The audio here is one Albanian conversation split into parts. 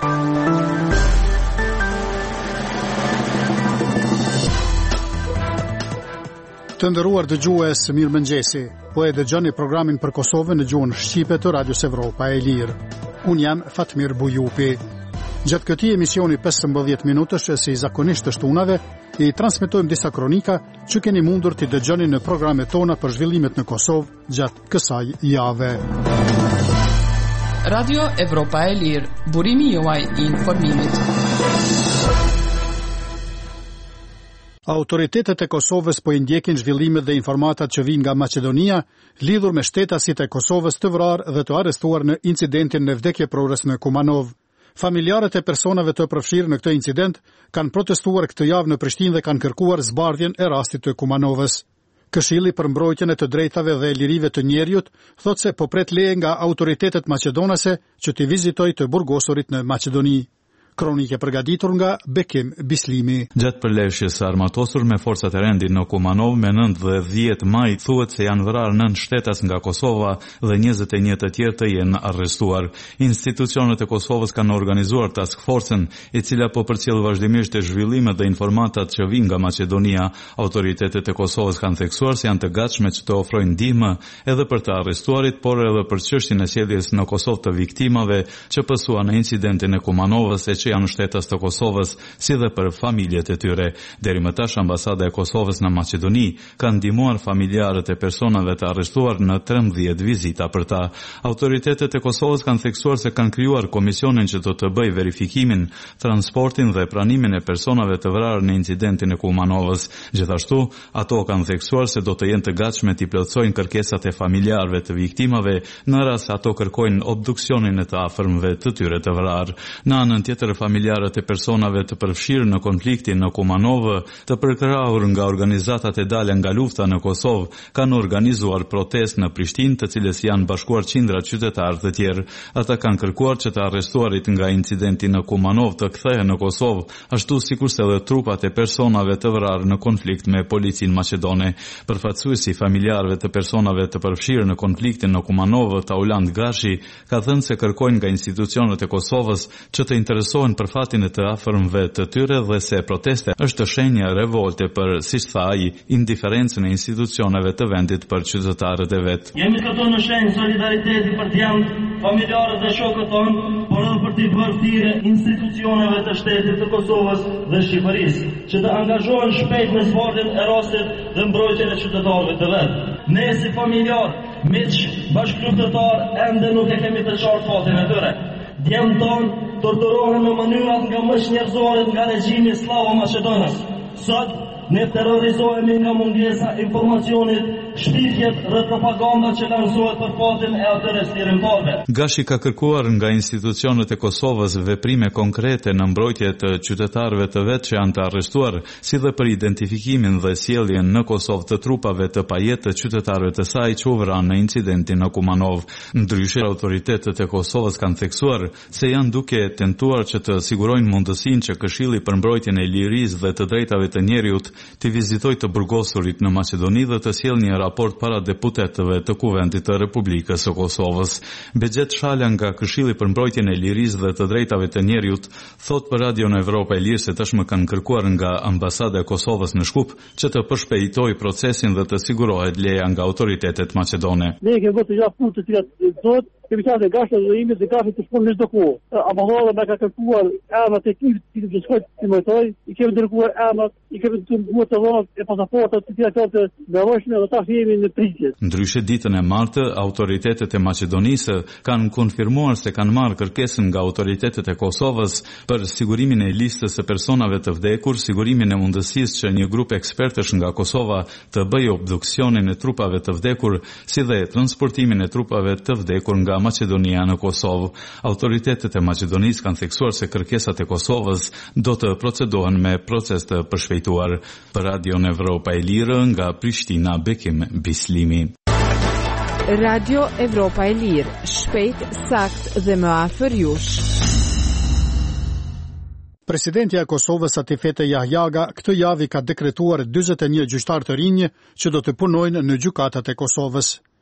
Të nderuar dëgjues, mirëmëngjesi. Po e dëgjoni programin për Kosovën në gjuhën shqipe të Radios Evropa e Lirë. Unë jam Fatmir Bujupi. Gjatë këtij emisioni 15 minutësh, si zakonisht të shtunave, i transmetojmë disa kronika që keni mundur të dëgjoni në programet tona për zhvillimet në Kosovë gjatë kësaj jave. Radio Evropa e Lirë, burimi juaj i informimit. Autoritetet e Kosovës po i ndjekin zhvillimet dhe informatat që vijnë nga Maqedonia lidhur me shtetasit e Kosovës të vrarë dhe të arrestuar në incidentin në vdekjeprores në Kumanov. Familjarët e personave të përfshirë në këtë incident kanë protestuar këtë javë në Prishtinë dhe kanë kërkuar zbardhjen e rastit të Kumanovës. Këshilli për mbrojtjen e të drejtave dhe lirive të njerëzit thotë se po pret leje nga autoritetet maqedonase që t'i vizitojë të burgosurit në Maqedoni. Kronike përgatitur nga Bekim Bislimi. Gjatë përleshjes së armatosur me forcat e rendit në Kumanov me 9 dhe 10 maj thuhet se janë vrarë 9 shtetas nga Kosova dhe 21 të tjerë të jenë arrestuar. Institucionet e Kosovës kanë organizuar task force-ën, e cila po përcjell vazhdimisht zhvillimet dhe informatat që vijnë nga Maqedonia. Autoritetet e Kosovës kanë theksuar se janë të gatshme që të ofrojnë ndihmë edhe për të arrestuarit, por edhe për çështjen e sjelljes në Kosovë të viktimave që pësua në incidentin e Kumanovës, që janë shtetas të Kosovës, si dhe për familjet e tyre. Deri më tash ambasada e Kosovës në Maqedoni ka ndihmuar familjarët e personave të arrestuar në 13 vizita për ta. Autoritetet e Kosovës kanë theksuar se kanë krijuar komisionin që do të bëjë verifikimin, transportin dhe pranimin e personave të vrarë në incidentin e Kumanovës. Gjithashtu, ato kanë theksuar se do të jenë të gatshme t'i plotësojnë kërkesat e familjarëve të viktimave në rast se ato kërkojnë obduksionin e të afërmëve të tyre të vrarë. Në anën tjetër, familjarët e personave të përfshirë në konfliktin në Kumanovë, të përkrahur nga organizatat e dalë nga lufta në Kosovë, kanë organizuar protestë në Prishtinë, të cilës janë bashkuar qindra qytetarë të tjerë. Ata kanë kërkuar që të arrestuarit nga incidenti në Kumanovë të kthehen në Kosovë, ashtu sikurse edhe trupat e personave të vrarë në konflikt me policinë maqedone. Përfaqësuesi familjarëve të personave të përfshirë në konfliktin në Kumanovë, Tauland Gashi, ka thënë se kërkojnë nga institucionet e Kosovës që të interesohen për fatin e të afërmëve të tyre dhe se proteste është shenja revolte për, siç tha ai, indiferencën e institucioneve të vendit për qytetarët e vet. Jemi këtu në shenjë solidariteti për t'janë familjarët dhe shokët tonë, por edhe për t'i bërë thirrje institucioneve të shtetit të Kosovës dhe Shqipërisë, që të angazhohen shpejt në zbardhjen e rastit dhe mbrojtjen e qytetarëve të vet. Ne si familjar, miq, bashkëqytetar, ende nuk e kemi të qartë fatin e tyre. Djemë tonë torturohen në mënyrat nga më njerëzore nga regjimi slavo-maqedonës. Sot ne terrorizohemi nga mungesa informacionit, shpifjet dhe propaganda që lansohet për fatin e atyre stirimtarëve. Gashi ka kërkuar nga institucionet e Kosovës veprime konkrete në mbrojtje të qytetarëve të vet që janë të arrestuar, si dhe për identifikimin dhe sjelljen në Kosovë të trupave të pajetë të qytetarëve të saj që u vranë në incidentin në Kumanov. Ndryshe, autoritetet e Kosovës kanë theksuar se janë duke tentuar që të sigurojnë mundësinë që Këshilli për mbrojtjen e lirisë dhe të drejtave të njerëzit të vizitojë të burgosurit në Maqedoni dhe të sjellë një raport para deputetëve të Kuvendit të Republikës së Kosovës. Bexhet Shala nga Këshilli për mbrojtjen e lirisë dhe të drejtave të njerëzit thot për Radion Evropa e Lirë se tashmë kanë kërkuar nga ambasada e Kosovës në Shkup që të përshpejtojë procesin dhe të sigurohet leja nga autoritetet maqedone. Ne kemi vëtë gjatë punë të cilat sot kemi qenë gashtë dhe imit dhe gashtë të shkonë në çdo kohë. Ambasada me ka kërkuar emrat e ekipit që shkojnë të mëtoj, i kemi dërguar emrat, i kemi dërguar të dhënat e pasaportat të cilat janë të nevojshme dhe tash jemi në pritje. Ndryshe, ditën e martë, autoritetet e Maqedonisë kanë konfirmuar se kanë marrë kërkesën nga autoritetet e Kosovës për sigurimin e listës së personave të vdekur, sigurimin e mundësisë që një grup ekspertësh nga Kosova të bëjë obduksionin e trupave të vdekur, si dhe transportimin e trupave të vdekur nga Maqedonia në Kosovë. Autoritetet e Maqedonisë kanë theksuar se kërkesat e Kosovës do të procedohen me proces të përshpejtuar. Për Radion Evropa e Lirë nga Prishtina, Bekim Bislimi. Radio Evropa e Lirë, shpejt, sakt dhe më afër jush. Presidentja e Kosovës Atifete Jahjaga këtë javë ka dekretuar 41 gjyqtar të rinj që do të punojnë në gjykatat e Kosovës.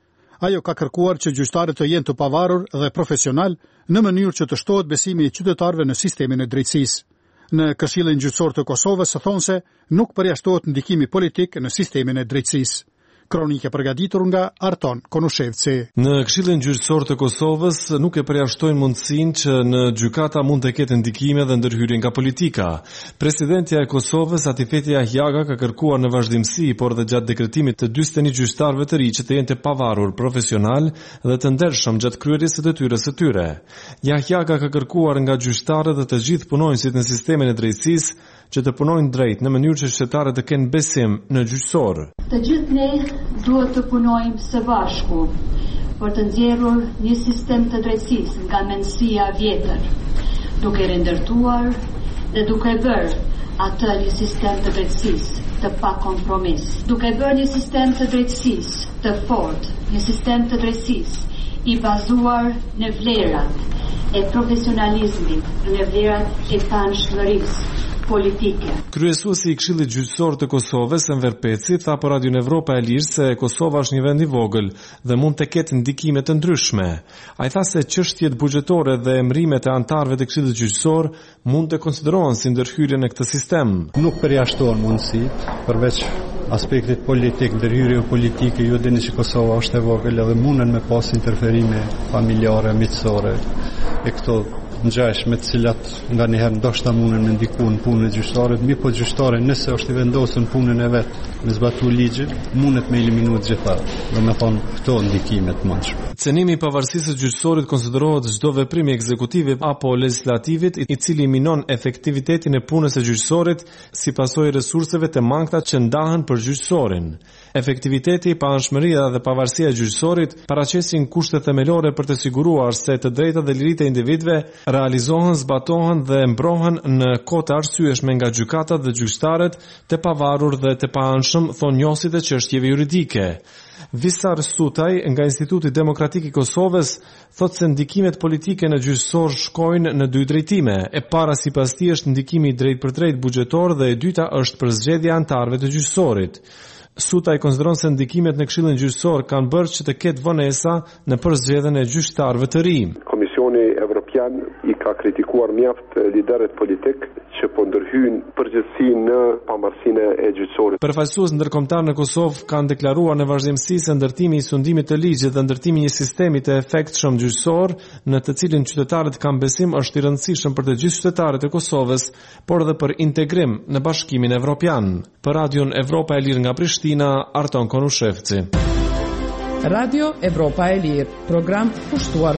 Ajo ka kërkuar që gjyqtarët të jenë të pavarur dhe profesional në mënyrë që të shtohet besimi i qytetarëve në sistemin e drejtësisë. Në Këshillin Gjyqësor të Kosovës thonë se nuk përjashtohet ndikimi politik në sistemin e drejtësisë. Kronike përgatitur nga Arton Konushevci. Në Këshillin Gjyqësor të Kosovës nuk e përjashtojnë mundësinë që në gjykata mund të ketë ndikime dhe ndërhyrje nga politika. Presidentja e Kosovës Atifeti Ahjaga ka kërkuar në vazhdimsi, por dhe gjatë dekretimit të 41 gjyqtarëve të ri që të jenë të pavarur, profesional dhe të ndershëm gjatë kryerjes së detyrës së tyre. Ahjaga ka kërkuar nga gjyqtarët dhe të gjithë punonjësit në sistemin e drejtësisë që të punojnë drejt në mënyrë që qytetarët të kenë besim në gjyqësor. Të gjithë ne duhet të punojmë së bashku për të nxjerrur një sistem të drejtësisë nga mendësia vjetër, duke rindërtuar dhe duke bërë atë një sistem të drejtësisë të pa kompromis, duke bërë një sistem të drejtësisë të fortë, një sistem të drejtësisë i bazuar në vlerat e profesionalizmit, në vlerat e panshkëllërisë politike. Kryesuesi i Këshillit Gjyqësor të Kosovës, Enver Peci, tha për Radio Evropa e Lirë se Kosova është një vend i vogël dhe mund të ketë ndikime të ndryshme. Ai tha se çështjet buxhetore dhe emërimet e anëtarëve të Këshillit Gjyqësor mund të konsiderohen si ndërhyrje në këtë sistem. Nuk përjashtohen mundësitë, përveç aspektit politik, ndërhyrje politike, ju dini që Kosova është e vogël dhe munden me pas interferime familjare, miqësore e këto ngjashme të cilat nga njëherë ndoshta mundën me ndiku në punën e gjyqtarit, po gjyqtari nëse është i vendosur në punën e vet me zbatu ligjin, mundet me eliminu të gjitha. Domethënë këto ndikime të mundshme. Cenimi i pavarësisë së gjyqësorit konsiderohet çdo veprim i ekzekutivit apo legislativit i cili minon efektivitetin e punës së gjyqësorit si pasojë e resurseve të mangëta që ndahen për gjyqësorin. Efektiviteti, paanshmëria dhe pavarësia e gjyqësorit paraqesin kushte themelore për të siguruar se të drejtat dhe liritë e individëve realizohen, zbatohen dhe mbrohen në kohë të arsyeshme nga gjykatat dhe gjyqtarët të pavarur dhe të paanshëm, thonë njohësit e çështjeve juridike. Visar Sutaj nga Instituti Demokratik i Kosovës thotë se ndikimet politike në gjyqësor shkojnë në dy drejtime. E para sipas tij është ndikimi drejt për drejt buxhetor dhe e dyta është për zgjedhja e anëtarëve të gjyqësorit. Sutaj konsideron se ndikimet në Këshillin Gjyqësor kanë bërë që të ketë vonesa në përzgjedhjen e gjyqtarëve të ri. Komisioni Evropian i ka kritikuar mjaft liderët politik që po ndërhyjnë përgjithësi në pamarrësinë e gjyqësorit. Përfaqësues ndërkombëtar në Kosovë kanë deklaruar në vazhdimsi se ndërtimi i sundimit të ligjit dhe ndërtimi i një sistemi të efektshëm gjyqësor, në të cilin qytetarët kanë besim, është i rëndësishëm për të gjithë qytetarët e Kosovës, por edhe për integrim në Bashkimin Evropian. Për Radion Evropa e Lirë nga Prishtina, Arton Konushevci. Radio Evropa e Lirë, program kushtuar